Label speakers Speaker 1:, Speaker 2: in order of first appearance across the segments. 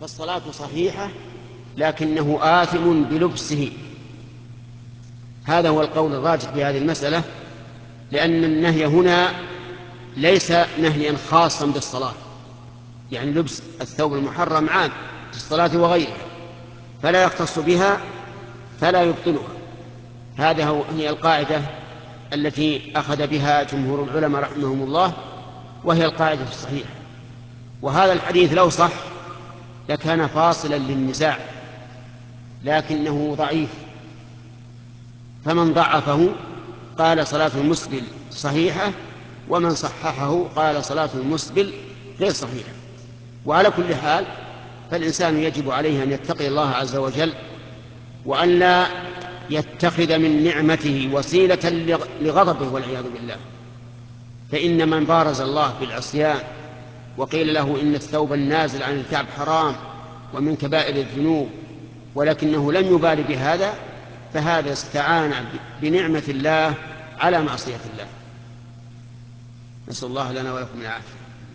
Speaker 1: فالصلاة صحيحة لكنه آثم بلبسه. هذا هو القول الراجح في هذه المسألة، لأن النهي هنا ليس نهيا خاصا بالصلاة، يعني لبس الثوب المحرم عام في الصلاة وغيرها، فلا يختص بها فلا يبطلها. هي القاعدة التي أخذ بها جمهور العلماء رحمهم الله، وهي القاعدة الصحيحة. وهذا الحديث لو صح لكان فاصلا للنزاع، لكنه ضعيف، فمن ضعفه قال صلاة المسبل صحيحة، ومن صححه قال صلاة المسبل غير صحيحة. وعلى كل حال فالإنسان يجب عليه أن يتقي الله عز وجل، وأن لا يتخذ من نعمته وسيلة لغضبه والعياذ بالله. فإن من بارز الله بالعصيان وقيل له إن الثوب النازل عن الكعب حرام ومن كبائر الذنوب، ولكنه لم يبال بهذا، فهذا استعان بنعمة الله على معصية الله. نسأل الله لنا ولكم العافية.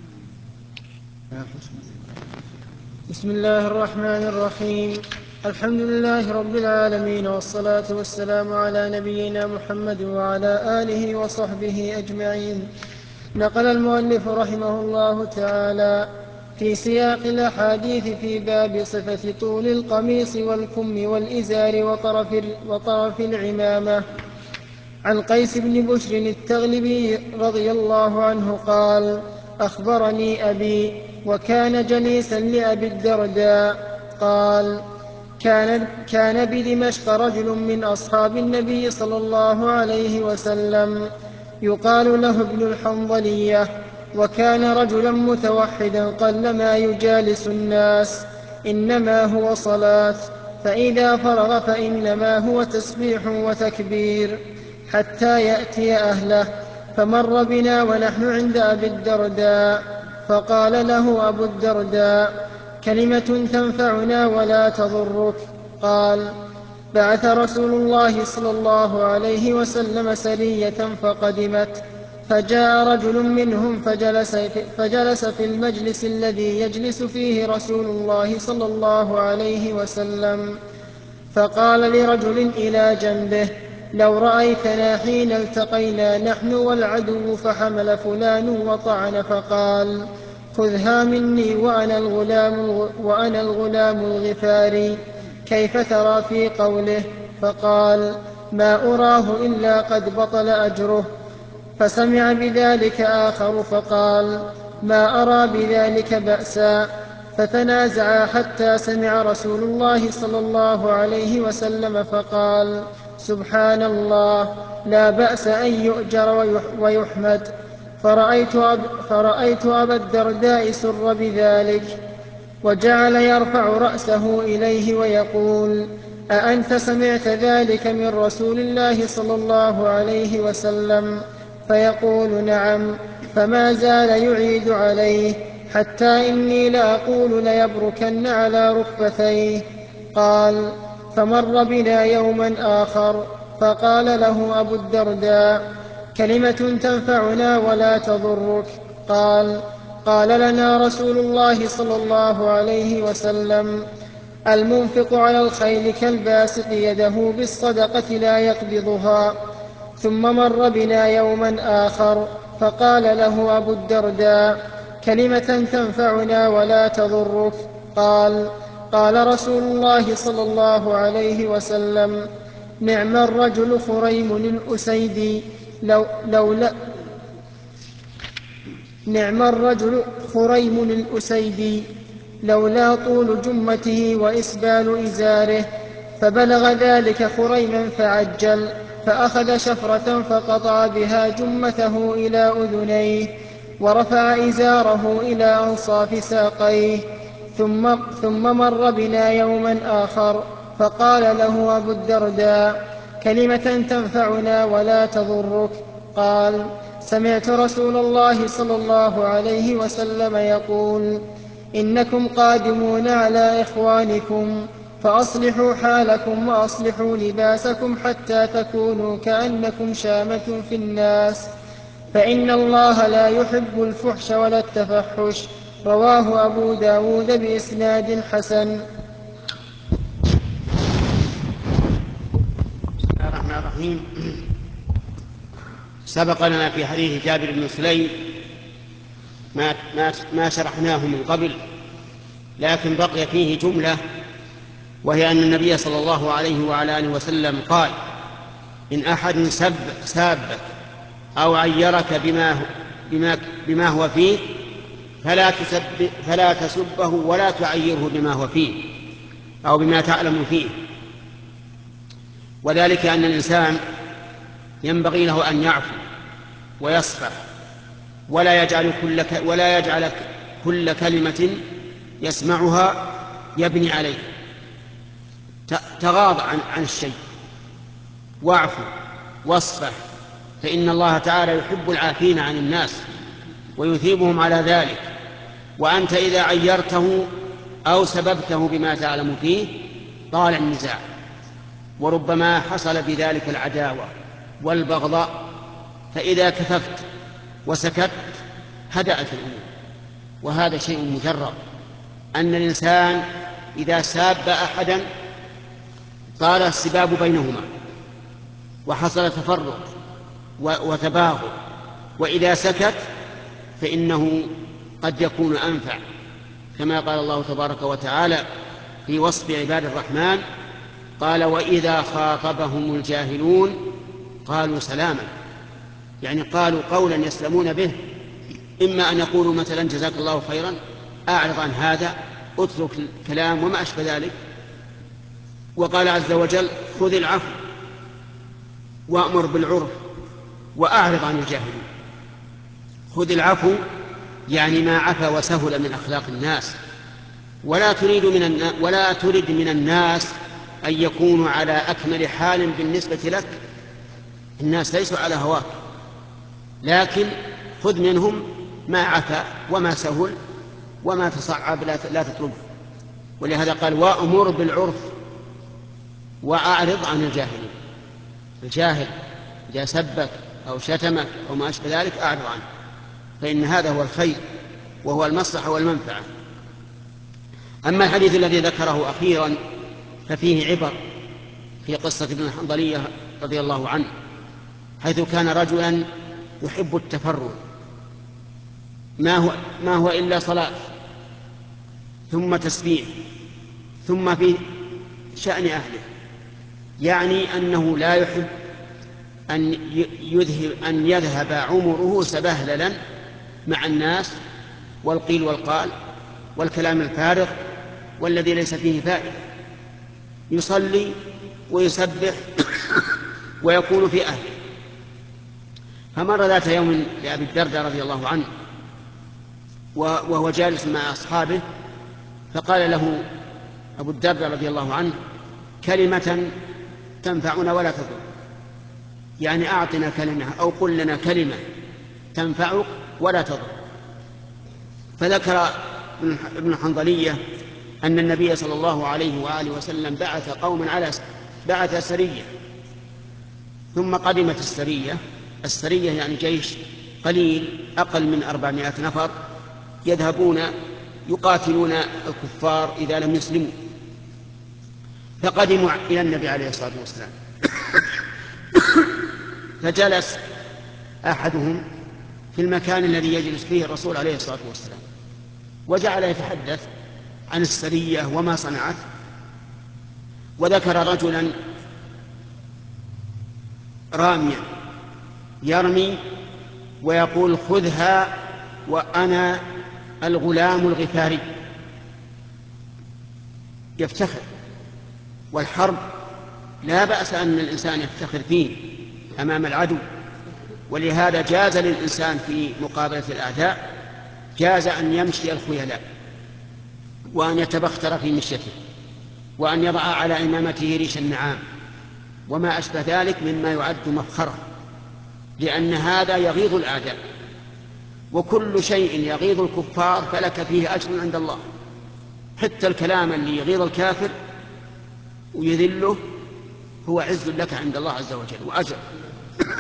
Speaker 2: بسم الله الرحمن الرحيم. الحمد لله رب العالمين، والصلاة والسلام على نبينا محمد وعلى آله وصحبه أجمعين. نقل المؤلف رحمه الله تعالى في سياق الأحاديث في باب صفة طول القميص والكم والإزار وطرف العمامة عن قيس بن بشر التغلبي رضي الله عنه قال: أخبرني أبي وكان جليسا لأبي الدرداء قال: كان بدمشق رجل من أصحاب النبي صلى الله عليه وسلم يقال له ابن الحنظلية، وكان رجلا متوحدا قلما يجالس الناس، إنما هو صلاة، فإذا فرغ فإنما هو تسبيح وتكبير حتى يأتي أهله. فمر بنا ونحن عند أبي الدرداء، فقال له أبو الدرداء: كلمة تنفعنا ولا تضرك. قال: بعث رسول الله صلى الله عليه وسلم سرية فقدمت، فجاء رجل منهم فجلس في المجلس الذي يجلس فيه رسول الله صلى الله عليه وسلم، فقال لرجل إلى جنبه: لو رأيتنا حين التقينا نحن والعدو فحمل فلان وطعن، فقال: خذها مني وأنا الغلام الغفاري، كيف ترى في قوله؟ فقال: ما أراه إلا قد بطل أجره. فسمع بذلك آخر فقال: ما أرى بذلك بأسا. فتنازعا حتى سمع رسول الله صلى الله عليه وسلم فقال: سبحان الله، لا بأس أن يؤجر ويحمد. فرأيت أبا الدرداء سر بذلك، وجعل يرفع رأسه إليه ويقول: أأنت سمعت ذلك من رسول الله صلى الله عليه وسلم؟ فيقول: نعم. فما زال يعيد عليه حتى إني لأقول ليبركن على ركبتيه. قال: فمر بنا يوما آخر فقال له أبو الدرداء: كلمة تنفعنا ولا تضرك. قال لنا رسول الله صلى الله عليه وسلم: المنفق على الخيل كالباسط يده بالصدقة لا يقبضها. ثم مر بنا يوما آخر فقال له أبو الدرداء: كلمة تنفعنا ولا تضرك. قال رسول الله صلى الله عليه وسلم: نعم الرجل خريم الأسيدي نعم الرجل خريم الأسيدي لولا طول جمته وإسبال إزاره. فبلغ ذلك خريما فعجل، فأخذ شفرة فقطع بها جمته إلى أذنيه، ورفع إزاره إلى أنصاف ساقيه. ثم مر بنا يوما آخر فقال له أبو الدرداء: كلمة تنفعنا ولا تضرك. قال: سمعت رسول الله صلى الله عليه وسلم يقول: إنكم قادمون على إخوانكم، فأصلحوا حالكم وأصلحوا لباسكم حتى تكونوا كأنكم شامة في الناس، فإن الله لا يحب الفحش ولا التفحش، رواه أبو داود بإسناد حسن.
Speaker 1: بسم الله الرحمن الرحيم. سبق لنا في حديث جابر بن سليم ما شرحناه من قبل، لكن بقي فيه جملة، وهي أن النبي صلى الله عليه وعلى آله وسلم قال: إن أحد سابك أو عيرك بما هو فيه فلا تسبه ولا تعيره بما هو فيه أو بما تعلم فيه. وذلك أن الإنسان ينبغي له أن يعفو ويصفح، ولا يجعل كل كلمة يسمعها يبني عليه. تغاض عن الشيء واعفو واصفح، فإن الله تعالى يحب العافين عن الناس ويثيبهم على ذلك. وأنت إذا عيرته أو سببته بما تعلم فيه طال النزاع، وربما حصل بذلك العداوة والبغضاء. فإذا كففت وسكت هدأت الأمور. وهذا شيء مجرب، أن الإنسان إذا ساب أحدا طال السباب بينهما وحصل تفرق وتباغض، وإذا سكت فإنه قد يكون أنفع، كما قال الله تبارك وتعالى في وصف عباد الرحمن: قال: وإذا خاطبهم الجاهلون قالوا سلاما. يعني قالوا قولا يسلمون به، إما أن يقولوا مثلا: جزاك الله خيرا، أعرض عن هذا، اترك الكلام وما أشبه ذلك. وقال عز وجل: خذ العفو وأمر بالعرف وأعرض عن الجاهلين. خذ العفو يعني ما عفا وسهل من أخلاق الناس، ولا ترد من الناس أن يكونوا على أكمل حال بالنسبة لك. الناس ليسوا على هواك، لكن خذ منهم ما عفا وما سهل وما تصعب لا تطلبه. ولهذا قال: وأمر بالعرف وأعرض عن الجاهلين. الجاهل إذا سبك أو شتمك أو ما أشبه ذلك أعرض عنه، فإن هذا هو الخير وهو المصلحة والمنفعة. أما الحديث الذي ذكره أخيرا ففيه عبر في قصة ابن الحنظلية رضي الله عنه، حيث كان رجلا يحب التفرد، ما هو إلا صلاة ثم تسبيح ثم في شأن أهله، يعني أنه لا يحب أن يذهب عمره سبهللا مع الناس والقيل والقال والكلام الفارغ والذي ليس فيه فائدة. يصلي ويسبح ويكون في أهله. فمر ذات يوم لأبي الدرداء رضي الله عنه وهو جالس مع أصحابه، فقال له أبو الدرداء رضي الله عنه: كلمة تنفعنا ولا تضر، يعني أعطنا كلمة أو قل لنا كلمة تنفعك ولا تضر. فذكر ابن الحنظلية أن النبي صلى الله عليه وآله وسلم بعث سرية، ثم قدمت السرية يعني جيش قليل أقل من 400 نفر، يذهبون يقاتلون الكفار إذا لم يسلموا. فقدموا إلى النبي عليه الصلاة والسلام، فجلس أحدهم في المكان الذي يجلس فيه الرسول عليه الصلاة والسلام، وجعل يتحدث عن السرية وما صنعت. وذكر رجلا راميا يرمي ويقول: خذها وأنا الغلام الغفاري. يفتخر، والحرب لا بأس أن الإنسان يفتخر فيه أمام العدو. ولهذا جاز للإنسان في مقابلة الأعداء جاز أن يمشي الخيلاء، وأن يتبختر في مشيته، وأن يضع على إمامته ريش النعام وما أشبه ذلك مما يعد مفخرة، لأن هذا يغيظ الأعداء. وكل شيء يغيظ الكفار فلك فيه أجر عند الله، حتى الكلام اللي يغيظ الكافر ويذله هو عز لك عند الله عز وجل وأجر.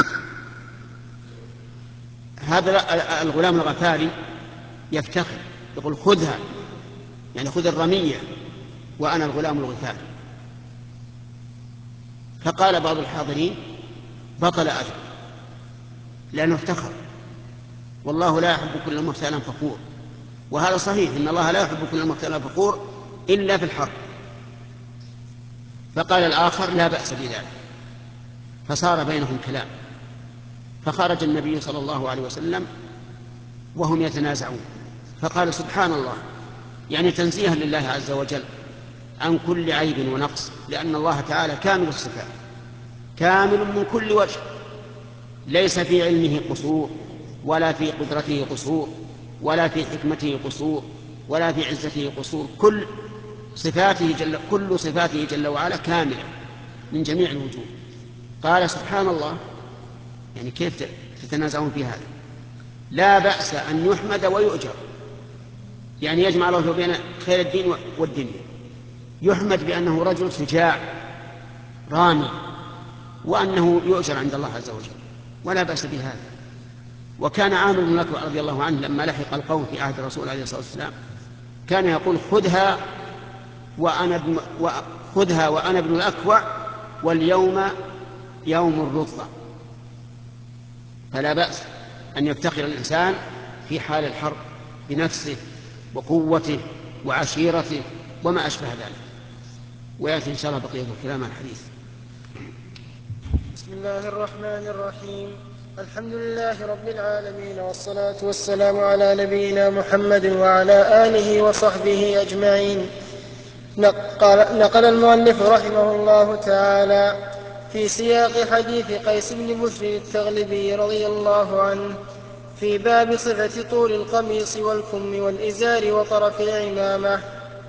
Speaker 1: هذا الغلام الغفاري يفتخر يقول خذها، يعني خذ الرمية وأنا الغلام الغفار. فقال بعض الحاضرين بطل أجر، لأنه افتخر، والله لا يحب كل مختال فخور. وهذا صحيح، إن الله لا يحب كل مختال فخور إلا في الحق. فقال الآخر لا بأس بذلك، فصار بينهم كلام. فخرج النبي صلى الله عليه وسلم وهم يتنازعون، فقال سبحان الله، يعني تنزيها لله عز وجل عن كل عيب ونقص، لأن الله تعالى كامل الصفات، كامل من كل وجه، ليس في علمه قصور، ولا في قدرته قصور، ولا في حكمته قصور، ولا في عزته قصور. كل صفاته جل وعلا كاملة من جميع الوجوه. قال سبحان الله، يعني كيف تتنازعون في هذا؟ لا بأس أن يحمد ويؤجر، يعني يجمع الله بين خير الدين والدنيا. يحمد بأنه رجل شجاع رامي، وأنه يؤجر عند الله عز وجل، ولا بأس بهذا. وكان عامر بن الأكوع رضي الله عنه لما لحق القوم في عهد الرسول عليه الصلاة والسلام كان يقول خذها وأنا ابن الأكوع، واليوم يوم الرضا. فلا بأس أن يفتخر الإنسان في حال الحرب بنفسه وقوته وعشيرته وما أشبه ذلك. ويأتي إن شاء الله بقية الكلام عن الحديث.
Speaker 2: بسم الله الرحمن الرحيم. الحمد لله رب العالمين، والصلاة والسلام على نبينا محمد وعلى آله وصحبه أجمعين. نقل المؤلف رحمه الله تعالى في سياق حديث قيس بن بشر التغلبي رضي الله عنه في باب صفة طول القميص والكم والإزار وطرف العمامة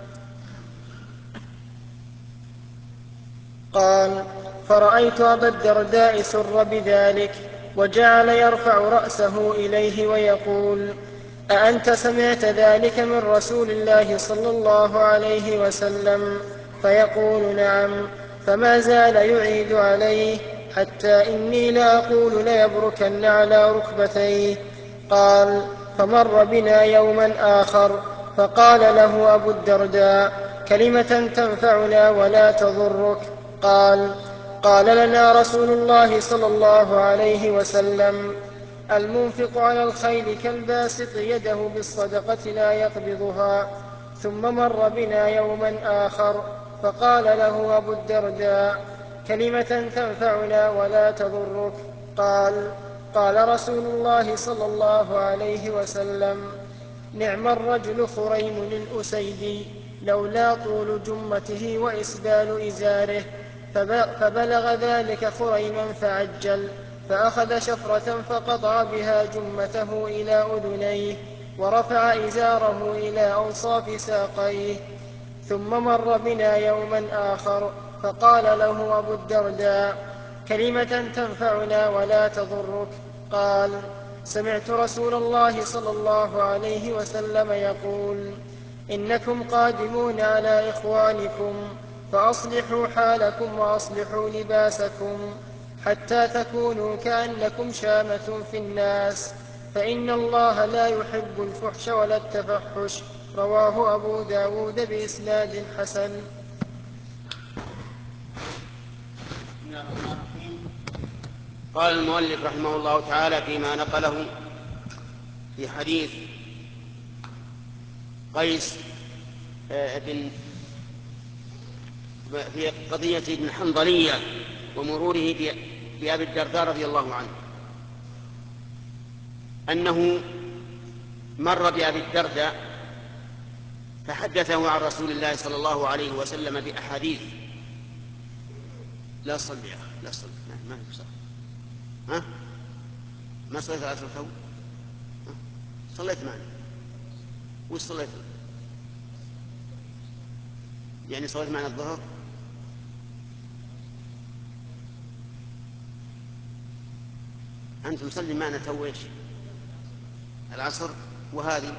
Speaker 2: قال: فرأيت أبا الدرداء سر بذلك، وجعل يرفع رأسه إليه ويقول: أأنت سمعت ذلك من رسول الله صلى الله عليه وسلم؟ فيقول: نعم. فما زال يعيد عليه حتى إني لأقول ليبركن على ركبتيه. قال: فمر بنا يوما آخر فقال له أبو الدرداء: كلمة تنفعنا ولا تضرك. قال لنا رسول الله صلى الله عليه وسلم: المنفق على الخيل كالباسط يده بالصدقة لا يقبضها. ثم مر بنا يوما آخر فقال له أبو الدرداء: كلمة تنفعنا ولا تضرك. قال رسول الله صلى الله عليه وسلم: نعم الرجل خريم الأسيدي، لولا طول جمته وإسبال إزاره. فبلغ ذلك خريما فعجل، فأخذ شفرة فقطع بها جمته إلى أذنيه، ورفع إزاره إلى أنصاف ساقيه. ثم مر بنا يوما آخر فقال له أبو الدرداء: كلمة تنفعنا ولا تضرك. قال: سمعت رسول الله صلى الله عليه وسلم يقول: إنكم قادمون على إخوانكم، فأصلحوا حالكم وأصلحوا لباسكم، حتى تكونوا كأنكم شامة في الناس، فإن الله لا يحب الفحش ولا التفحش. رواه أبو داود بإسناد حسن.
Speaker 1: قال المؤلف رحمه الله تعالى فيما نقله في حديث قيس في قضية ابن حنظلية ومروره بأبي الدرداء رضي الله عنه، أنه مر بأبي الدرداء فحدثه عن رسول الله صلى الله عليه وسلم بأحاديث. لا صلي يا أخي، لا صلي، ما في صلاة. ها؟ ما صليت العصر تو؟ صليت معنا. وش صليت؟ يعني صليت معنا الظهر؟ أنت مصلي معنا تو إيش؟ العصر. وهذه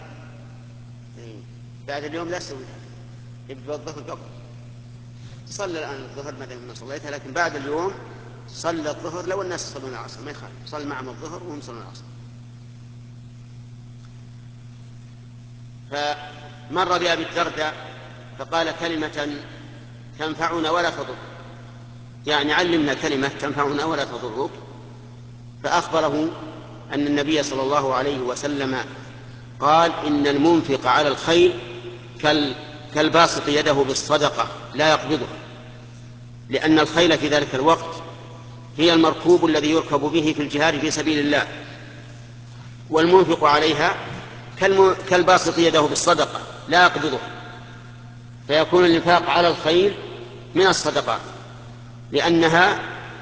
Speaker 1: بعد اليوم لا تسوي هذا، يبدأ الظهر قبل. صلى الآن الظهر ما دام صليتها، لكن بعد اليوم صلى الظهر لو الناس يصلون العصر ما يخالف، صلى معهم الظهر وهم يصلون العصر. فمر بأبي الدرداء فقال كلمة تنفعنا ولا تضر، يعني علمنا كلمة تنفعنا ولا تضرك. فأخبره أن النبي صلى الله عليه وسلم قال إن المنفق على الخير كالباسط يده بالصدقة لا يقبضها، لأن الخيل في ذلك الوقت هي المركوب الذي يركب به في الجهاد في سبيل الله، والمنفق عليها كالباسط يده بالصدقة لا يقبضها، فيكون الإنفاق على الخيل من الصدقات لأنها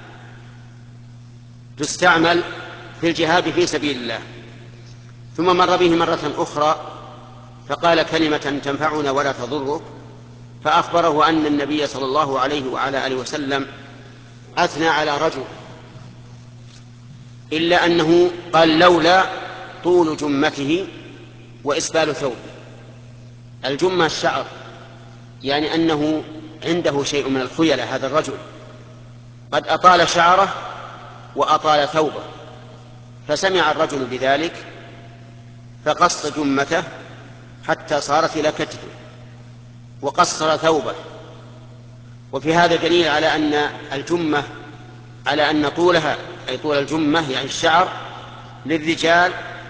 Speaker 1: تستعمل في الجهاد في سبيل الله. ثم مر به مرة أخرى فقال كلمة تنفعنا ولا تضرك، فأخبره أن النبي صلى الله عليه وعلى آله وسلم أثنى على رجل، إلا أنه قال لولا طول جمته وإسبال ثوبه. الجمة الشعر، يعني أنه عنده شيء من الخيلة، هذا الرجل قد أطال شعره وأطال ثوبه، فسمع الرجل بذلك فقص جمته حتى صارت إلى كتفه وقصر ثوبه. وفي هذا دليل على أن الجمة، على أن طولها أي طول الجمة يعني الشعر للرجال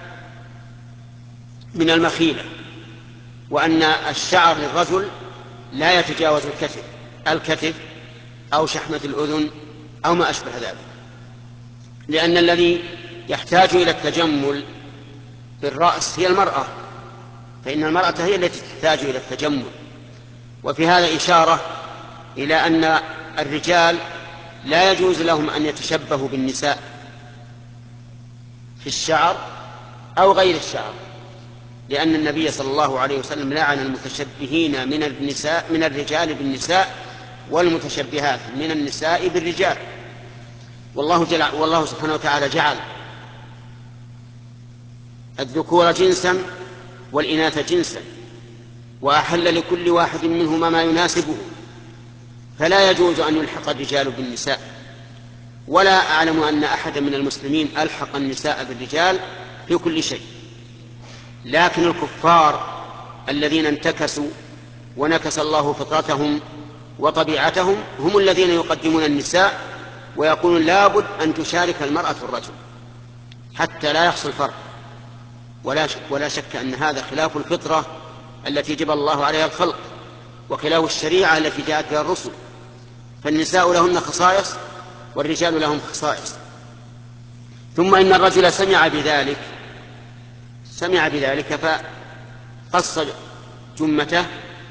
Speaker 1: من المخيلة، وأن الشعر للرجل لا يتجاوز الكتف أو شحمة الأذن أو ما أشبه ذلك، لأن الذي يحتاج إلى التجمل بالرأس هي المرأة، فإن المرأة هي التي تحتاج إلى التجمل. وفي هذا إشارة إلى أن الرجال لا يجوز لهم أن يتشبهوا بالنساء في الشعر أو غير الشعر، لأن النبي صلى الله عليه وسلم لعن المتشبهين من الرجال بالنساء والمتشبهات من النساء بالرجال. والله سبحانه وتعالى جعل الذكور جنسا والإناث جنسا، وأحل لكل واحد منهما ما يناسبه، فلا يجوز أن يلحق الرجال بالنساء. ولا أعلم أن أحد من المسلمين ألحق النساء بالرجال في كل شيء، لكن الكفار الذين انتكسوا ونكس الله فطرتهم وطبيعتهم هم الذين يقدمون النساء ويقولون لابد أن تشارك المرأة الرجل حتى لا يحصل فرق. ولا شك أن هذا خلاف الفطرة التي جبل الله عليها الخلق، وخلاف الشريعة التي جاءت بها الرسل، فالنساء لهن خصائص والرجال لهم خصائص. ثم إن الرجل سمع بذلك فقص جمته،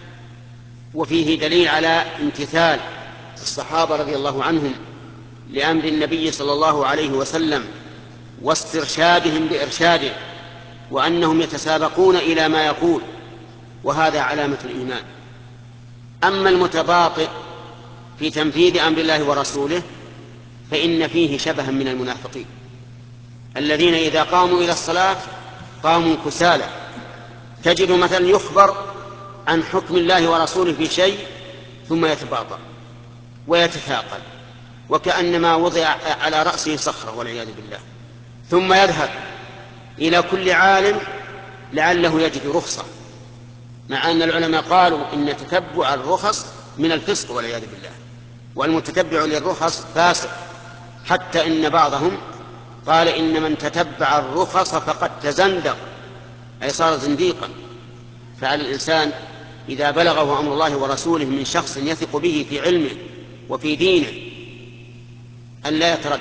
Speaker 1: وفيه دليل على امتثال الصحابة رضي الله عنهم لأمر النبي صلى الله عليه وسلم واسترشادهم بإرشاده، وأنهم يتسابقون إلى ما يقول، وهذا علامة الإيمان. أما المتباطئ في تنفيذ أمر الله ورسوله فإن فيه شبها من المنافقين الذين إذا قاموا إلى الصلاة قاموا كسالى. تجد مثلا يخبر عن حكم الله ورسوله في شيء ثم يتباطأ ويتثاقل وكأنما وضع على رأسه صخرة والعياذ بالله، ثم يذهب إلى كل عالم لعله يجد رخصة، مع أن العلماء قالوا إن تتبع الرخص من الفسق والعياذ بالله، والمتتبع للرخص فاسق، حتى إن بعضهم قال إن من تتبع الرخص فقد تزندق، أي صار زنديقا. فعلى الإنسان إذا بلغه أمر الله ورسوله من شخص يثق به في علمه وفي دينه أن لا يتردد.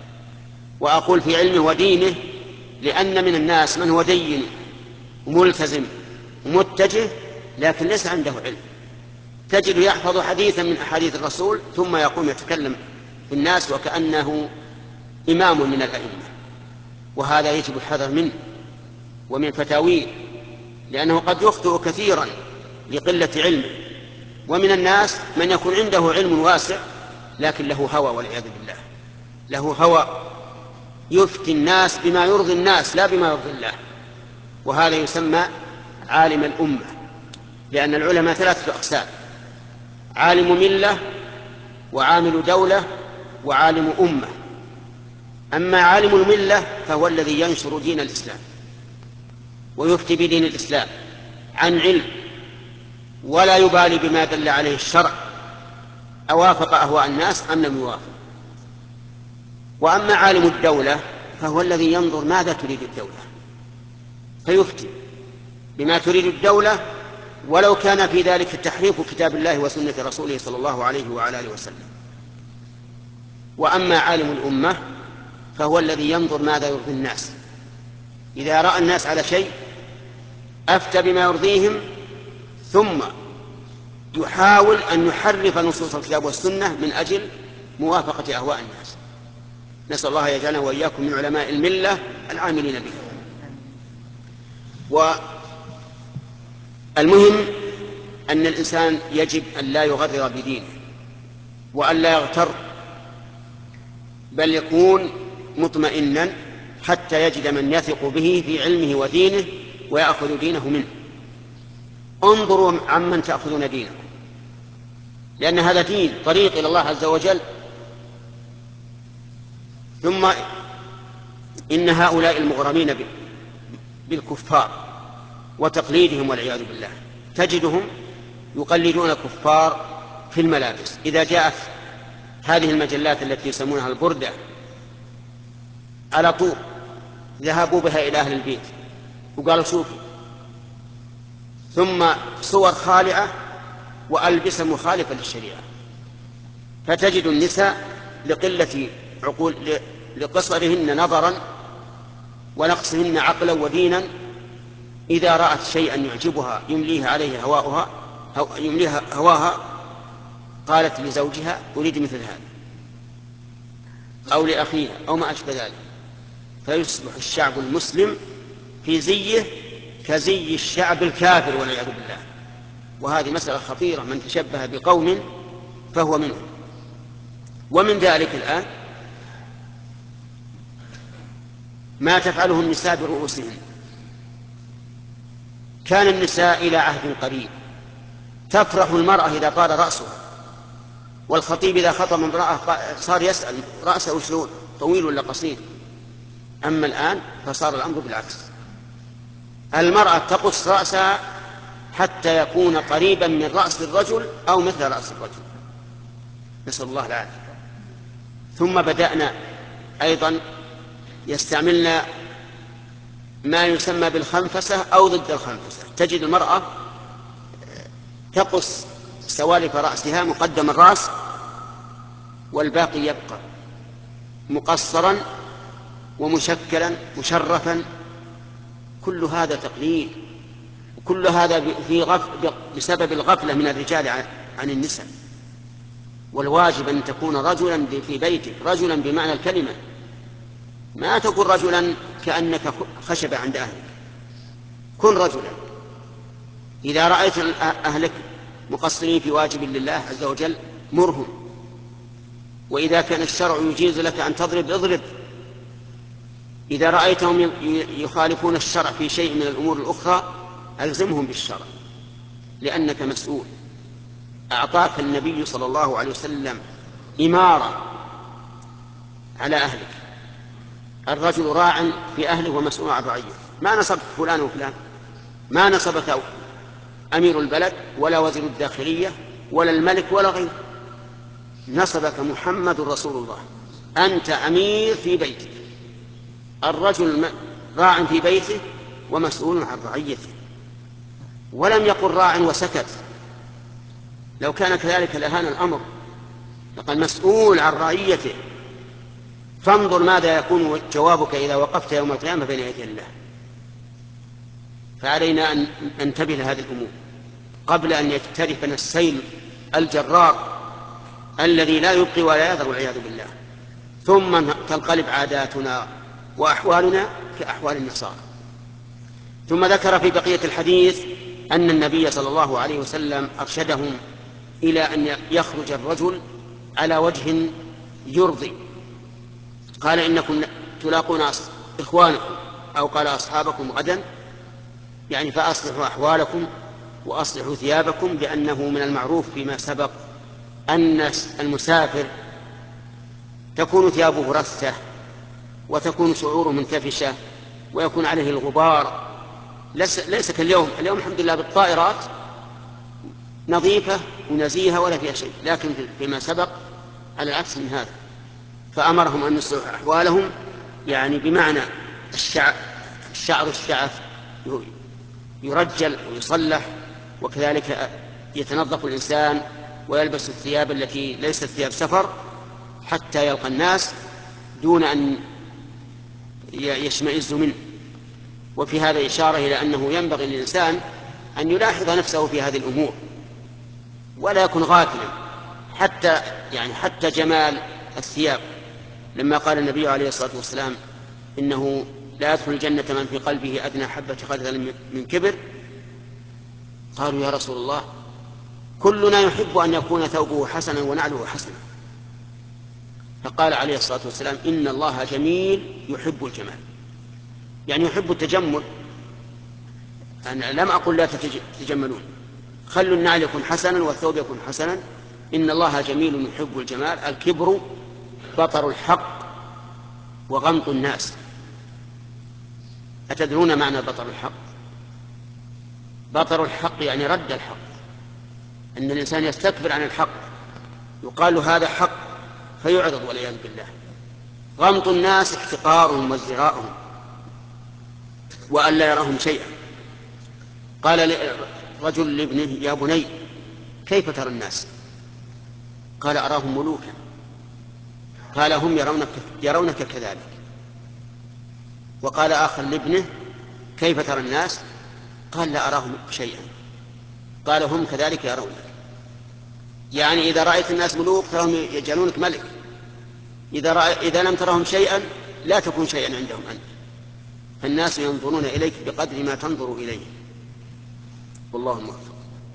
Speaker 1: وأقول في علمه ودينه لأن من الناس من هو دين وملتزم ومتجه لكن ليس عنده علم، تجد يحفظ حديثا من أحاديث الرسول ثم يقوم يتكلم في الناس وكأنه إمام من الأئمة، وهذا يجب الحذر منه ومن فتاويه، لأنه قد يخطئ كثيرا لقلة علمه. ومن الناس من يكون عنده علم واسع لكن له هوى والعياذ بالله، له هوى يفتي الناس بما يرضي الناس لا بما يرضي الله، وهذا يسمى عالم الأمة، لأن العلماء 3 أقسام: عالم ملة وعامل دولة وعالم أمة. أما عالم الملة فهو الذي ينشر دين الإسلام ويفتي بدين الإسلام، عن علم ولا يبالي بما دل عليه الشرع أوافق أهواء الناس أم لم يوافق. وأما عالم الدولة فهو الذي ينظر ماذا تريد الدولة فيفتي بما تريد الدولة، ولو كان في ذلك تحريف كتاب الله وسنة رسوله صلى الله عليه وعلى آله وسلم. وأما عالم الأمة فهو الذي ينظر ماذا يرضي الناس، إذا رأى الناس على شيء أفتى بما يرضيهم، ثم يحاول أن يحرف نصوص الكتاب والسنة من أجل موافقة أهواء الناس. نسأل الله يجعلنا وإياكم من علماء الملة العاملين به. والمهم أن الإنسان يجب أن لا يغرر بدينه وأن لا يغتر، بل يكون مطمئنا حتى يجد من يثق به في علمه ودينه ويأخذ دينه منه. انظروا عمن تأخذون دينه، لأن هذا دين طريق إلى الله عز وجل. ثم إن هؤلاء المغرمين بالكفار وتقليدهم والعياذ بالله تجدهم يقلدون الكفار في الملابس. إذا جاءت هذه المجلات التي يسمونها البردة على طول ذهبوا بها إلى أهل البيت وقالوا شوفوا، ثم صور خالعة وألبسة مخالفة للشريعة. فتجد النساء لقلة عقول لقصرهن نظرا ونقصهن عقلا ودينا، إذا رأت شيئا يعجبها يمليها هواها قالت لزوجها أريد مثل هذا، أو لأخيها أو ما أشبه ذلك، فيصبح الشعب المسلم في زيه كزي الشعب الكافر والعياذ بالله. وهذه مسألة خطيرة، من تشبه بقوم فهو منهم. ومن ذلك الآن ما تفعله النساء برؤوسهن. كان النساء إلى عهد قريب تفرح المرأة إذا طال رأسها، والخطيب إذا خطب امرأة صار يسأل رأسه شلون طويل ولا قصير. أما الآن فصار الأمر بالعكس، المرأة تقص رأسها حتى يكون قريبا من رأس الرجل أو مثل رأس الرجل، نسأل الله العافية. ثم بدأنا أيضا يستعملنا ما يسمى بالخنفسة أو ضد الخنفسة. تجد المرأة تقص سوالف رأسها مقدم الرأس والباقي يبقى مقصرا ومشكلا مشرفا. كل هذا تقليد، وكل هذا بسبب الغفلة من الرجال عن النساء. والواجب أن تكون رجلا في بيتك، رجلا بمعنى الكلمة، ما تكون رجلا كأنك خشب عند أهلك. كن رجلا. إذا رأيت أهلك مقصرين في واجب لله عز وجل مرهم، وإذا كان الشرع يجيز لك أن تضرب اضرب. إذا رأيتهم يخالفون الشرع في شيء من الأمور الأخرى ألزمهم بالشرع، لأنك مسؤول. أعطاك النبي صلى الله عليه وسلم إمارة على أهلك. الرجل راع في أهله ومسؤول عن رعيته. ما نصبك فلان وفلان، ما نصبك أمير البلد ولا وزير الداخلية ولا الملك ولا غيره، نصبك محمد رسول الله. أنت أمير في بيتك. الرجل راع في بيته ومسؤول عن رعيته. ولم يقل راع وسكت، لو كان كذلك لهان الأمر، لقد مسؤول عن رعيته. فانظر ماذا يكون جوابك إذا وقفت يوم القيامة بين يدي الله. فعلينا أن ننتبه لهذه الأمور قبل أن يجترفنا السيل الجرار الذي لا يبقي ولا يذر والعياذ بالله، ثم تنقلب عاداتنا وأحوالنا كأحوال النصارى. ثم ذكر في بقية الحديث أن النبي صلى الله عليه وسلم أرشدهم إلى أن يخرج الرجل على وجه يرضي. قال إنكم تلاقون إخوانكم، أو قال أصحابكم غدا، يعني فأصلحوا أحوالكم وأصلحوا ثيابكم، لأنه من المعروف فيما سبق أن المسافر تكون ثيابه رثة وتكون شعوره منتفشة ويكون عليه الغبار ليس كاليوم. اليوم الحمد لله بالطائرات نظيفة ونزيهة ولا فيها شيء، لكن فيما سبق على العكس من هذا. فأمرهم أن يصلحوا أحوالهم، يعني بمعنى الشعر الشعث يرجل ويصلح، وكذلك يتنظف الإنسان ويلبس الثياب التي ليست ثياب سفر حتى يلقى الناس دون أن يشمئز منه. وفي هذا إشارة إلى أنه ينبغي للإنسان أن يلاحظ نفسه في هذه الأمور ولا يكون غافلا، حتى جمال الثياب. لما قال النبي عليه الصلاة والسلام إنه لا يدخل الجنة من في قلبه أدنى حبة خردل من كبر، قالوا يا رسول الله كلنا يحب أن يكون ثوبه حسنا ونعله حسنا. فقال عليه الصلاة والسلام إن الله جميل يحب الجمال، يعني يحب التجمل. أنا لم أقل لا تتجملون، خلوا النعل يكون حسنا والثوب يكون حسنا. إن الله جميل يحب الجمال. الكبر بطر الحق وغمط الناس. أتدرون معنى بطر الحق؟ بطر الحق يعني رد الحق، أن الإنسان يستكبر عن الحق، يقال له هذا حق فيعرض والعياذ بالله. غمط الناس احتقارهم وازدراءهم وأن لا يراهم شيئا. قال رجل لابنه يا بني كيف ترى الناس؟ قال أراهم ملوكا. قال هم يرونك كذلك. وقال آخر لابنه كيف ترى الناس؟ قال لا أراهم شيئا. قال هم كذلك يرونك. يعني إذا رأيت الناس ملوك فهم يجعلونك ملك، إذا لم ترهم شيئا لا تكون شيئا عندهم أنت. فالناس ينظرون إليك بقدر ما تنظر إليه. والله موفق.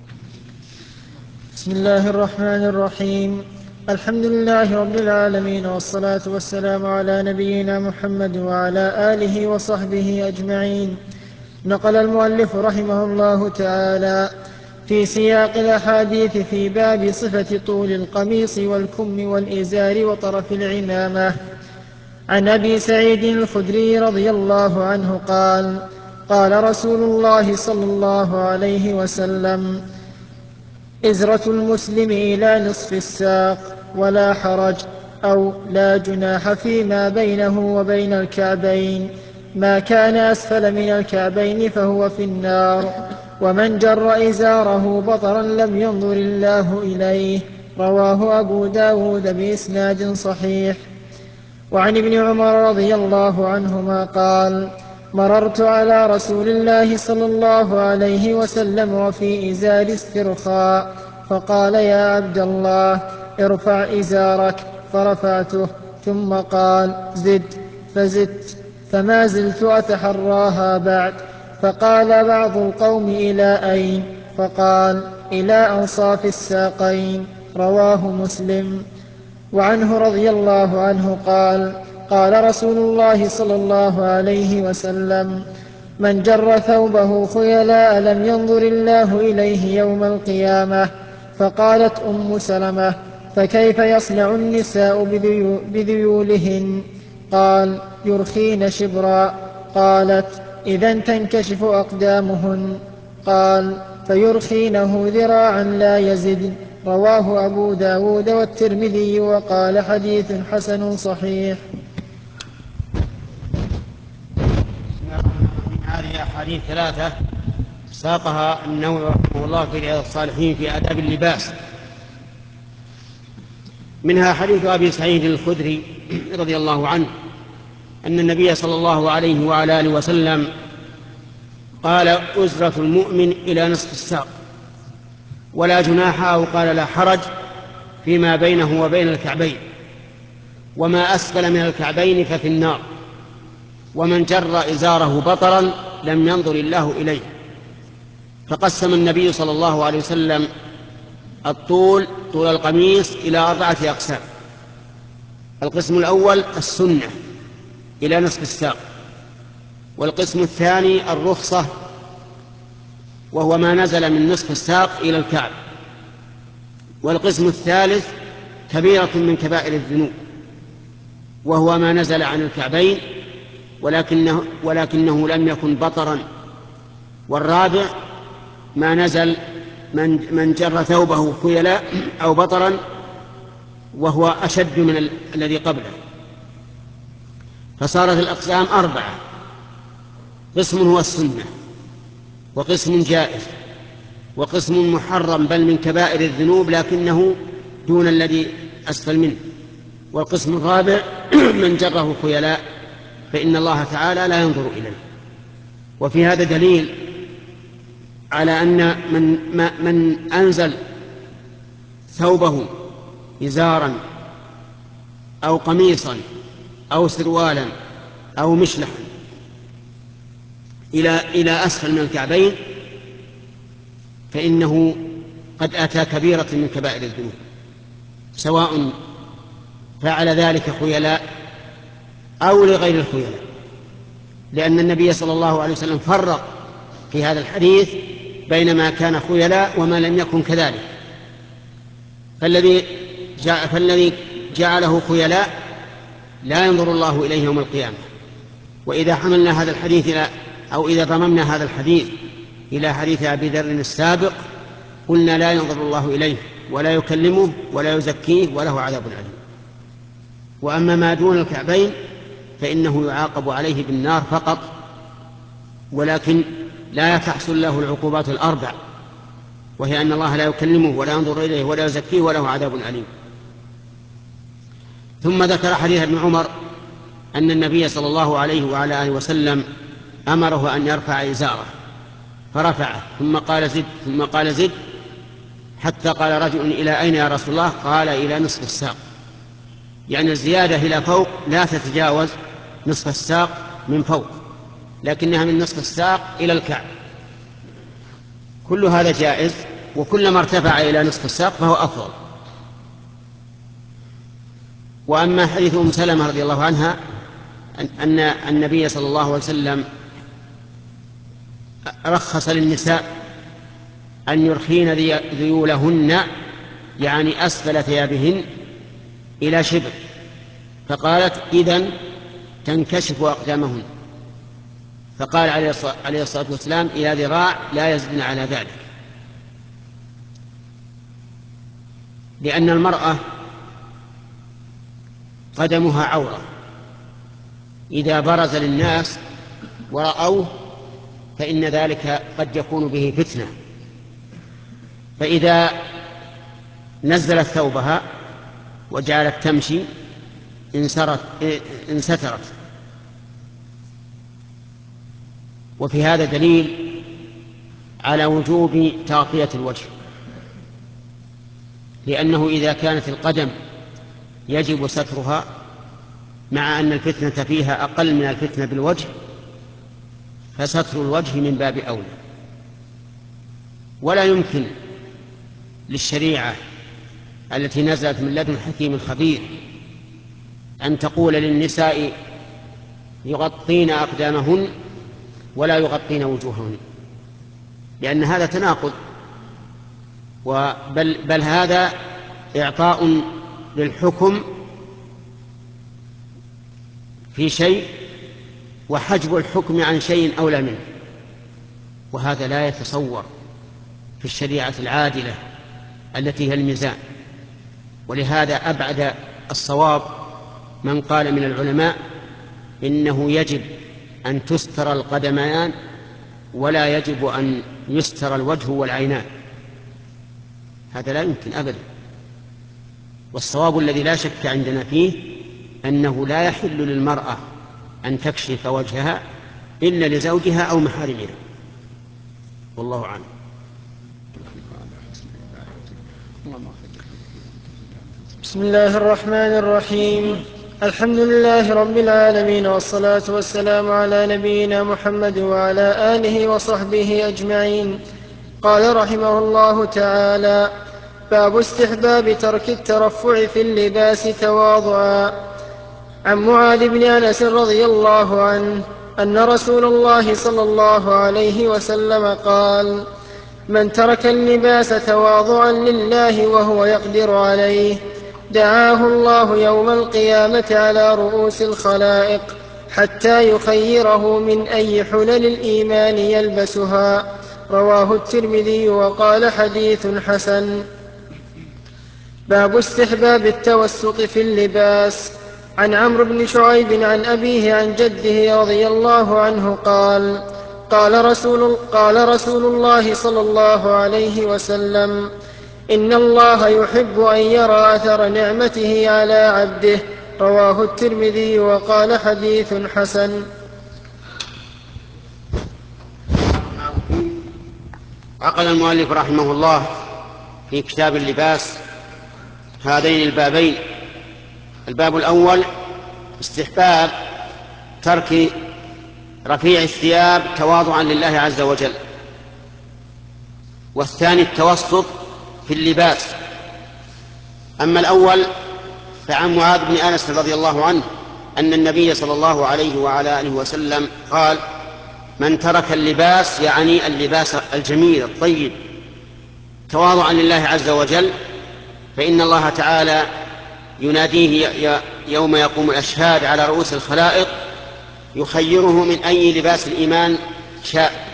Speaker 2: بسم الله الرحمن الرحيم. الحمد لله رب العالمين، والصلاة والسلام على نبينا محمد وعلى آله وصحبه أجمعين. نقل المؤلف رحمه الله تعالى في سياق الأحاديث في باب صفة طول القميص والكم والإزار وطرف العمامة عن أبي سعيد الخدري رضي الله عنه قال: قال رسول الله صلى الله عليه وسلم: إزرة المسلم إلى نصف الساق ولا حرج أو لا جناح فيما بينه وبين الكعبين، ما كان أسفل من الكعبين فهو في النار، ومن جر إزاره بطرا لم ينظر الله إليه. رواه أبو داود بإسناد صحيح. وعن ابن عمر رضي الله عنهما قال: مررت على رسول الله صلى الله عليه وسلم وفي إزار استرخاء، فقال: يا عبد الله ارفع إزارك، فرفعته، ثم قال: زد، فزدت، فما زلت أتحراها بعد. فقال بعض القوم: إلى أين؟ فقال: إلى أنصاف الساقين. رواه مسلم. وعنه رضي الله عنه قال: قال رسول الله صلى الله عليه وسلم: من جر ثوبه خيلاء لم ينظر الله إليه يوم القيامة. فقالت أم سلمة: فكيف يصنع النساء بذيولهن؟ قال: يرخين شبرا. قالت: إذن تنكشف أقدامهن. قال: فيرخينه ذراعا لا يزد. رواه أبو داود والترمذي وقال: حديث حسن صحيح.
Speaker 1: هذه أحاديث ثلاثة ساقها النووي رحمه الله في رياض الصالحين في آداب اللباس. منها حديث أبي سعيد الخدري رضي الله عنه أن النبي صلى الله عليه وعلى آله وسلم قال: أزرة المؤمن إلى نصف الساق ولا جناح أو قال لا حرج فيما بينه وبين الكعبين، وما أسفل من الكعبين ففي النار، ومن جر إزاره بطرا لم ينظر الله إليه. فقسم النبي صلى الله عليه وسلم طول القميص إلى 4 أقسام. القسم الأول السنة إلى نصف الساق، والقسم الثاني الرخصة وهو ما نزل من نصف الساق إلى الكعب، والقسم الثالث كبيرة من كبائر الذنوب وهو ما نزل عن الكعبين ولكنه لم يكن بطرا والرابع ما نزل من جر ثوبه خيلاء أو بطرا وهو أشد من الذي قبله. فصارت الأقسام 4: قسم هو السنة، وقسم جائز، وقسم محرم بل من كبائر الذنوب لكنه دون الذي أسفل منه، والقسم الرابع من جره خيلاء فإن الله تعالى لا ينظر إليه. وفي هذا دليل على أن من أنزل ثوبه إزارا أو قميصا أو سروالا أو مشلحا إلى أسفل من الكعبين فإنه قد أتى كبيرة من كبائر الذنوب، سواء فعل ذلك خيلاء أو لغير الخيلاء، لأن النبي صلى الله عليه وسلم فرق في هذا الحديث بين ما كان خيلاء وما لم يكن كذلك. فالذي جعله خيلاء لا ينظر الله إليه يوم القيامة. وإذا حملنا هذا الحديث أو إذا ضممنا هذا الحديث إلى حديث أبي ذر السابق قلنا لا ينظر الله إليه ولا يكلمه ولا يزكيه وله عذاب أليم. وأما ما دون الكعبين فإنه يعاقب عليه بالنار فقط، ولكن لا تحصل له العقوبات 4، وهي أن الله لا يكلمه ولا ينظر إليه ولا يزكيه وله عذاب أليم. ثم ذكر حديث ابن عمر أن النبي صلى الله عليه وعلى آله وسلم أمره أن يرفع إزاره فرفعه ثم قال زد ثم قال زد حتى قال رجل: إلى أين يا رسول الله؟ قال: إلى نصف الساق، يعني الزيادة إلى فوق لا تتجاوز نصف الساق من فوق، لكنها من نصف الساق إلى الكعب. كل هذا جائز، وكلما ارتفع إلى نصف الساق فهو أفضل. وأما حديث أم سلمة رضي الله عنها أن النبي صلى الله عليه وسلم رخص للنساء أن يرخين ذيولهن، يعني أسفل ثيابهن إلى شبر، فقالت: إذن تنكشف أقدامهن. فقال عليه الصلاة والسلام: إلى ذراع لا يزدن على ذلك. لأن المرأة قدمها عورة، إذا برز للناس ورأوه فإن ذلك قد يكون به فتنة، فإذا نزلت ثوبها وجعلت تمشي انسترت. وفي هذا دليل على وجوب تغطية الوجه، لأنه إذا كانت القدم يجب سترها مع أن الفتنة فيها أقل من الفتنة بالوجه، فستر الوجه من باب أولى. ولا يمكن للشريعة التي نزلت من لدن حكيم خبير أن تقول للنساء يغطين أقدامهن ولا يغطين وجوههن، لأن هذا تناقض، بل هذا إعطاء للحكم في شيء وحجب الحكم عن شيء أولى منه، وهذا لا يتصور في الشريعة العادلة التي هي الميزان. ولهذا أبعد الصواب من قال من العلماء إنه يجب أن تستر القدمان ولا يجب أن يستر الوجه والعينان، هذا لا يمكن أبدا. والصواب الذي لا شك عندنا فيه أنه لا يحل للمرأة أن تكشف وجهها إلا لزوجها أو محارمها، والله أعلم.
Speaker 2: بسم الله الرحمن الرحيم. الحمد لله رب العالمين، والصلاة والسلام على نبينا محمد وعلى آله وصحبه أجمعين. قال رحمه الله تعالى: باب استحباب ترك الترفع في اللباس تواضعا. عن معاذ بن أنس رضي الله عنه أن رسول الله صلى الله عليه وسلم قال: من ترك اللباس تواضعا لله وهو يقدر عليه دعاه الله يوم القيامة على رؤوس الخلائق حتى يخيره من أي حلل الإيمان يلبسها. رواه الترمذي وقال حديث حسن. باب استحباب التوسط في اللباس. عن عمرو بن شعيب عن أبيه عن جده رضي الله عنه قال قال رسول الله صلى الله عليه وسلم: إن الله يحب أن يرى أثر نعمته على عبده. رواه الترمذي وقال حديث حسن.
Speaker 1: عقد المؤلف رحمه الله في كتاب اللباس هذين البابين. الباب الأول استحباب ترك رفيع الثياب تواضعا لله عز وجل، والثاني التوسط في اللباس. أما الأول فعن معاذ بن أنس رضي الله عنه أن النبي صلى الله عليه وعلى آله وسلم قال: من ترك اللباس، يعني اللباس الجميل الطيب، تواضعا لله عز وجل، فإن الله تعالى يناديه يوم يقوم الأشهاد على رؤوس الخلائق يخيره من أي لباس الإيمان شاء.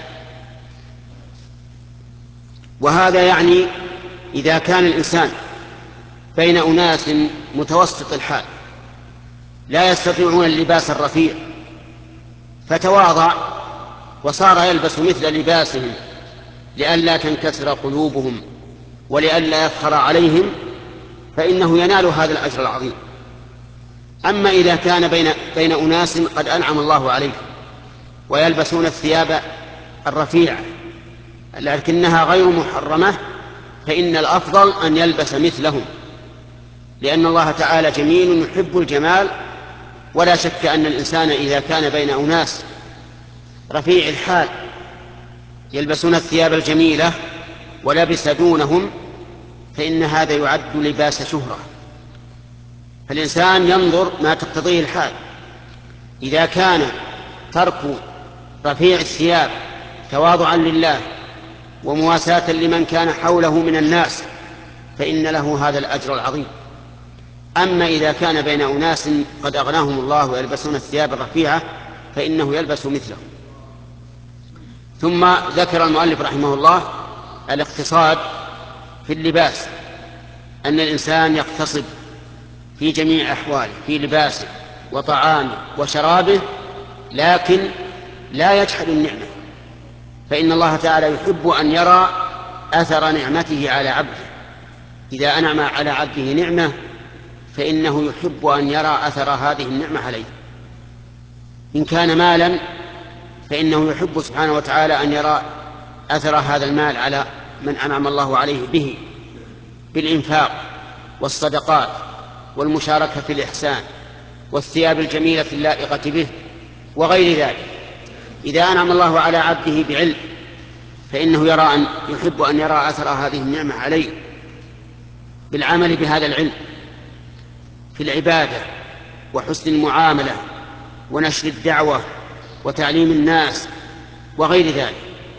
Speaker 1: وهذا يعني إذا كان الإنسان بين أناس متوسط الحال لا يستطيعون اللباس الرفيع فتواضع وصار يلبس مثل لباسهم لئلا تنكسر قلوبهم ولئلا يفخر عليهم، فإنه ينال هذا الأجر العظيم. أما إذا كان بين أناس قد أنعم الله عليهم ويلبسون الثياب الرفيعة لكنها غير محرمة، فإن الأفضل أن يلبس مثلهم، لأن الله تعالى جميل يحب الجمال. ولا شك أن الإنسان إذا كان بين أناس رفيع الحال يلبسون الثياب الجميلة ولبس دونهم فإن هذا يعد لباس شهرة. فالإنسان ينظر ما تقتضيه الحال. إذا كان ترك رفيع الثياب تواضعا لله ومواساة لمن كان حوله من الناس فإن له هذا الأجر العظيم. أما إذا كان بين أناس قد أغناهم الله ويلبسون الثياب الرفيعة فإنه يلبس مثله. ثم ذكر المؤلف رحمه الله الاقتصاد في اللباس، أن الإنسان يقتصد في جميع أحواله في لباسه وطعامه وشرابه، لكن لا يجحد النعمة، فإن الله تعالى يحب أن يرى أثر نعمته على عبده. إذا أنعم على عبده نعمة فإنه يحب أن يرى أثر هذه النعمة عليه. إن كان مالا فإنه يحب سبحانه وتعالى أن يرى أثر هذا المال على من أنعم الله عليه به بالإنفاق والصدقات والمشاركة في الإحسان والثياب الجميلة اللائقة به وغير ذلك. إذا أنعم الله على عبده بعلم فإنه يحب أن يرى أثر هذه النعمة عليه بالعمل بهذا العلم في العبادة وحسن المعاملة ونشر الدعوة وتعليم الناس وغير ذلك.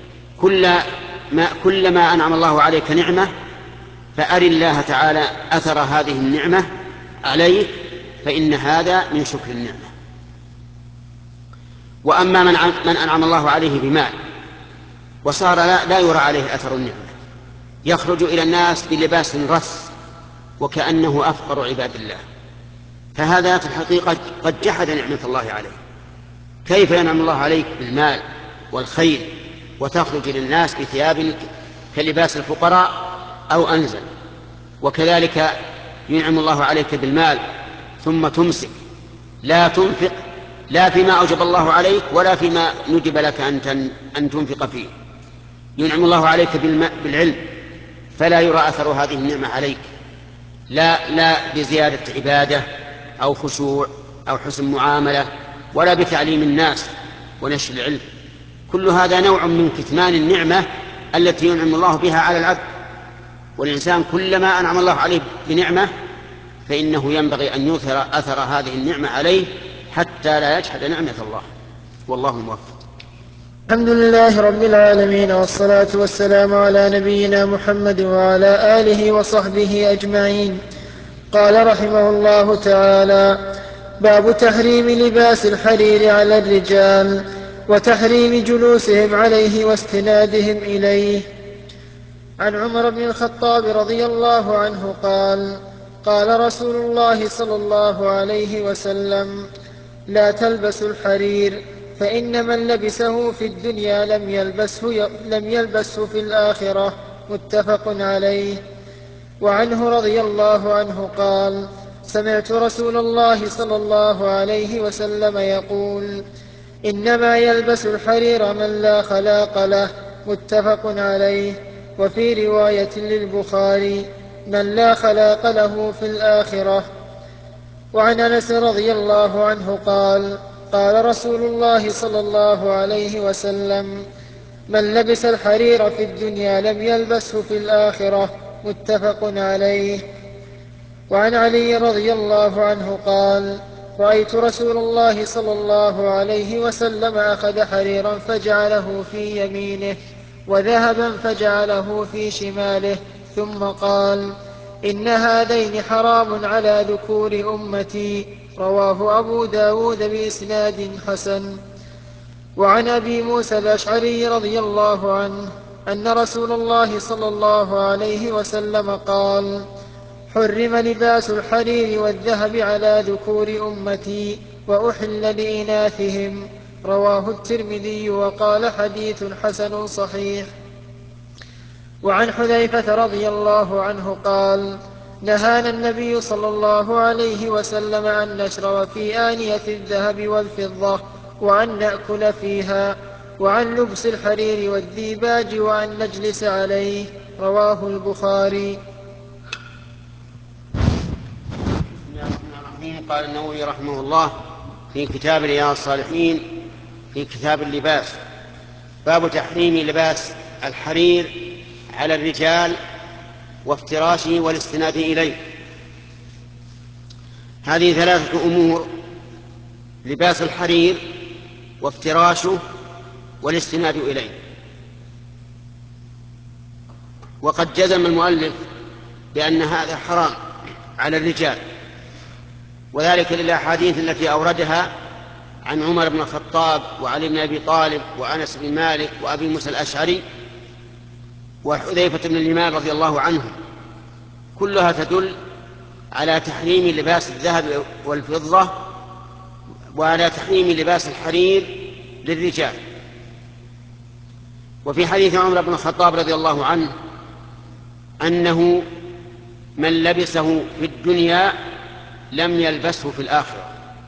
Speaker 1: كلما أنعم الله عليك نعمة فأر الله تعالى أثر هذه النعمة عليك، فإن هذا من شكر النعمة. وأما من أنعم الله عليه بمال وصار لا يرى عليه أثر النعمة، يخرج إلى الناس بلباس رث وكأنه أفقر عباد الله، فهذا في الحقيقة قد جحد نعمة الله عليه. كيف ينعم الله عليك بالمال والخير وتخرج للناس بثياب كلباس الفقراء أو أنزل؟ وكذلك ينعم الله عليك بالمال ثم تمسك لا تنفق لا فيما أوجب الله عليك ولا فيما ندب لك أن تنفق فيه. ينعم الله عليك بالعلم فلا يرى أثر هذه النعمة عليك، لا بزيادة عبادة أو خشوع أو حسن معاملة ولا بتعليم الناس ونشر العلم. كل هذا نوع من كتمان النعمة التي ينعم الله بها على العبد. والإنسان كلما أنعم الله عليه بنعمة فإنه ينبغي أن يظهر أثر هذه النعمة عليه حتى لا يجحد نعمة الله. والله موفق.
Speaker 2: الحمد لله رب العالمين، والصلاة والسلام على نبينا محمد وعلى آله وصحبه أجمعين. قال رحمه الله تعالى: باب تحريم لباس الحرير على الرجال وتحريم جلوسهم عليه واستنادهم إليه. عن عمر بن الخطاب رضي الله عنه قال: قال رسول الله صلى الله عليه وسلم: لا تلبسوا الحرير، فإن من لبسه في الدنيا لم يلبسه في الآخرة. متفق عليه. وعنه رضي الله عنه قال: سمعت رسول الله صلى الله عليه وسلم يقول: إنما يلبس الحرير من لا خلاق له. متفق عليه. وفي رواية للبخاري: من لا خلاق له في الآخرة. وعن أنس رضي الله عنه قال: قال رسول الله صلى الله عليه وسلم: من لبس الحرير في الدنيا لم يلبسه في الآخرة. متفق عليه. وعن علي رضي الله عنه قال: رأيت رسول الله صلى الله عليه وسلم أخذ حريرا فجعله في يمينه وذهبا فجعله في شماله، ثم قال: إن هذين حرام على ذكور أمتي. رواه أبو داود بإسناد حسن. وعن أبي موسى الأشعري رضي الله عنه أن رسول الله صلى الله عليه وسلم قال: حرم لباس الحرير والذهب على ذكور أمتي وأحل لإناثهم. رواه الترمذي وقال: حديث حسن صحيح. وعن حذيفة رضي الله عنه قال: نهانا النبي صلى الله عليه وسلم أن نشرب في آنية الذهب والفضة وأن نأكل فيها، وعن لبس الحرير والديباج وأن نجلس عليه. رواه البخاري.
Speaker 1: قال النووي رحمه الله في كتاب رياض الصالحين في كتاب اللباس: باب تحريم لباس الحرير على الرجال وافتراشه والاستناد إليه. هذه ثلاثة أمور: لباس الحرير وافتراشه والاستناد إليه. وقد جزم المؤلف بأن هذا حرام على الرجال، وذلك للأحاديث التي أوردها عن عمر بن الخطاب وعلي بن أبي طالب وأنس بن مالك وأبي موسى الأشعري وحذيفة بن اليمان رضي الله عنهم، كلها تدل على تحريم لباس الذهب والفضة وعلى تحريم لباس الحرير للرجال. وفي حديث عمر بن الخطاب رضي الله عنه أنه من لبسه في الدنيا لم يلبسه في الآخرة،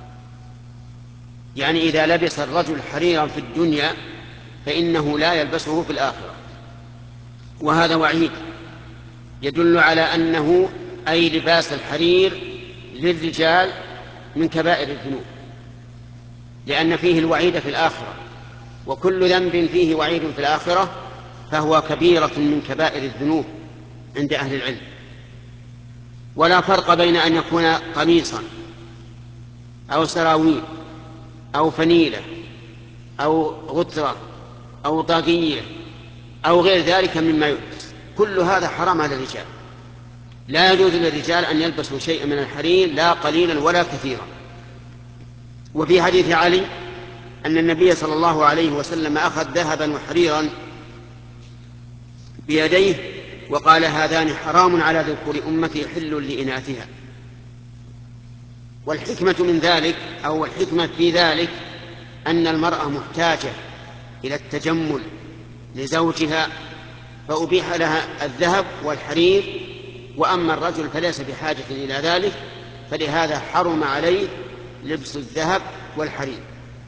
Speaker 1: يعني إذا لبس الرجل حريرا في الدنيا فإنه لا يلبسه في الآخرة. وهذا وعيد يدل على أنه أي لباس الحرير للرجال من كبائر الذنوب، لأن فيه الوعيد في الآخرة، وكل ذنب فيه وعيد في الآخرة فهو كبيرة من كبائر الذنوب عند أهل العلم. ولا فرق بين أن يكون قميصا أو سراويل أو فنيلة أو غترة أو طاقية أو غير ذلك مما يلبس، كل هذا حرام على الرجال. لا يجوز للرجال أن يلبسوا شيئا من الحرير، لا قليلا ولا كثيرا. وفي حديث علي أن النبي صلى الله عليه وسلم أخذ ذهبا وحريرا بيديه وقال: هذان حرام على ذكور أمتي حل لإناثها. والحكمة من ذلك أو الحكمة في ذلك أن المرأة محتاجة إلى التجمل لزوجها فأبيح لها الذهب والحرير، وأما الرجل فليس بحاجة إلى ذلك، فلهذا حرم عليه لبس الذهب والحرير.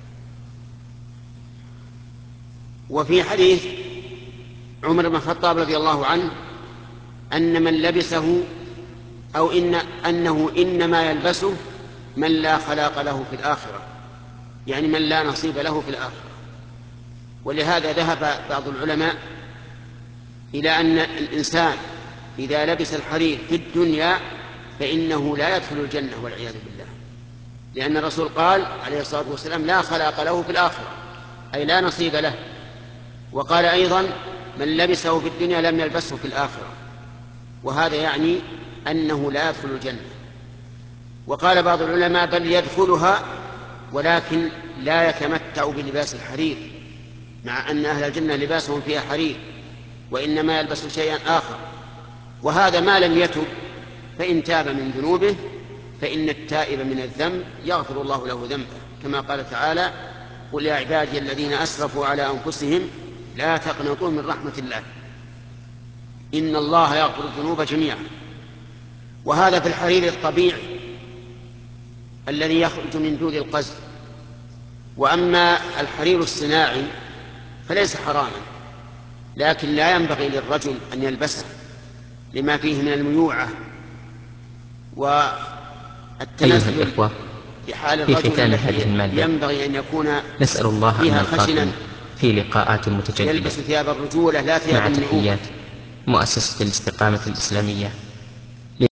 Speaker 1: وفي حديث عمر بن الخطاب رضي الله عنه أن من لبسه أو أنه إنما يلبسه من لا خلاق له في الآخرة، يعني من لا نصيب له في الآخرة. ولهذا ذهب بعض العلماء إلى أن الإنسان إذا لبس الحرير في الدنيا فإنه لا يدخل الجنة والعياذ بالله، لأن الرسول قال عليه الصلاة والسلام: لا خلاق له في الآخرة، أي لا نصيب له. وقال أيضا: من لبسه في الدنيا لم يلبسه في الآخرة، وهذا يعني أنه لا يدخل الجنة. وقال بعض العلماء بل يدخلها ولكن لا يتمتع بلباس الحرير، مع أن أهل الجنة لباسهم فيها حرير، وإنما يلبس شيئا آخر. وهذا ما لم يتب، فإن تاب من ذنوبه فإن التائب من الذنب يغفر الله له ذنبه، كما قال تعالى: قل يا عبادي الذين أسرفوا على أنفسهم لا تقنطوا من رحمة الله إن الله يغفر الذنوب جميعا. وهذا في الحرير الطبيعي الذي يخرج من دود القز. وأما الحرير الصناعي فليس حراما، لكن لا ينبغي للرجل أن يلبسه لما فيه من الميوعة والتنزل في حال الرجل التي ينبغي أن يكون
Speaker 3: نسأل الله
Speaker 1: فيها خشنا
Speaker 3: في لقاءات متجددة
Speaker 1: يلبس ثياب الرجولة لا ثياب
Speaker 3: مع
Speaker 1: النعومة.
Speaker 3: تحيات مؤسسة الاستقامة الإسلامية.